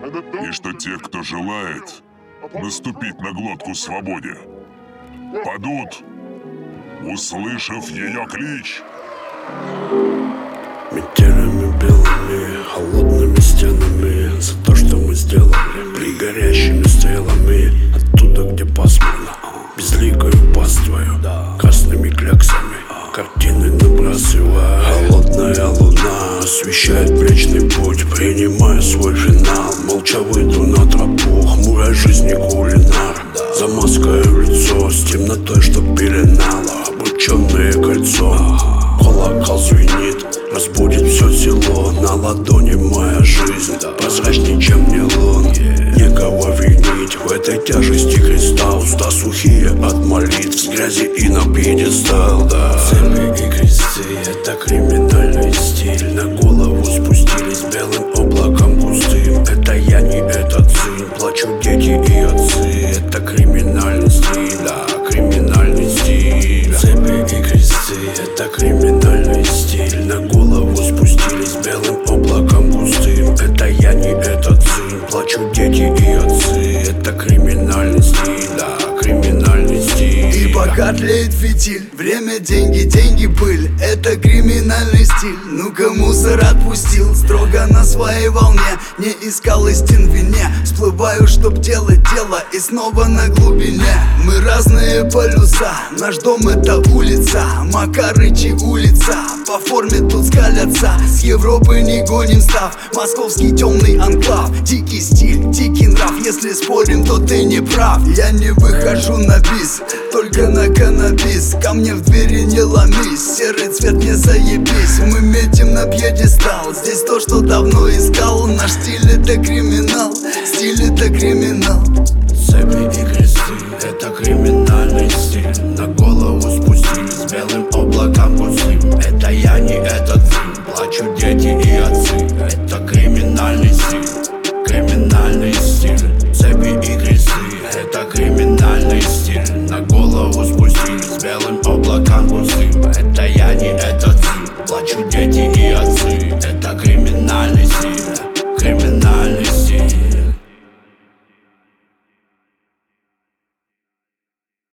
и что те, кто желает наступить на глотку свободе, падут, услышав ее клич. Метелями белыми, холодными стенами, за то, что мы сделали, при горящими стрелами, оттуда, где пасмурно, безликою паствою, красными кляксами, картины набрасывая. Холодная луна освещает Млечный Путь, принимая свой финал. Молча выйду на тропу, хмурой жизни кулинар, замаскаю лицо с темнотой, что пеленало обрученное кольцо. Колокол звенит, разбудит все село. На ладони моя жизнь, прозрачней, чем нейлон. Некого винить в этой тяжести креста. Уста сухие от молитв, с грязи и на пьедестал. Цепи и кресты — это криминальный стиль. На голову спустились белым облаком густым. Это я, не этот сын, плачут дети и отцы. Это криминальный стиль, да, криминальный стиль. Цепи и кресты — это криминальный стиль. На голову спустились белым облаком густым. Это я, не этот сын, плачут дети и отцы. Это криминальный стиль, да, криминальный стиль. И пока тлеет фитиль, время, деньги, деньги, пыль. Это криминальный стиль. Ну-ка, мусор отпустил, строго на своей волне. Не искал истин в вине, всплываю, чтоб делать дело, и снова на глубине. Мы разные полюса, наш дом — это улица, Макарычи улица, по форме тут скалятся. С Европы не гоним став, московский темный анклав. Дикий стиль, дикий нрав, если спорим, то ты не прав. Я не выхожу на бис, только на каннабис. Ко мне в двери не ломись, серый цвет не заебись. Мы метим на пьедестал, здесь то, что давно искал. Наш стиль — это криминал, стиль — это криминал. Цепи и кресты — это криминальный стиль. На голову спустились белым облаком густым. Это я, не этот сын, плачут дети и отцы. Это криминальный стиль, криминальный стиль. Цепи и кресты — это криминальный стиль. На голову спустились белым облаком густым. Это я, не этот сын, плачут дети и отцы. Это криминальный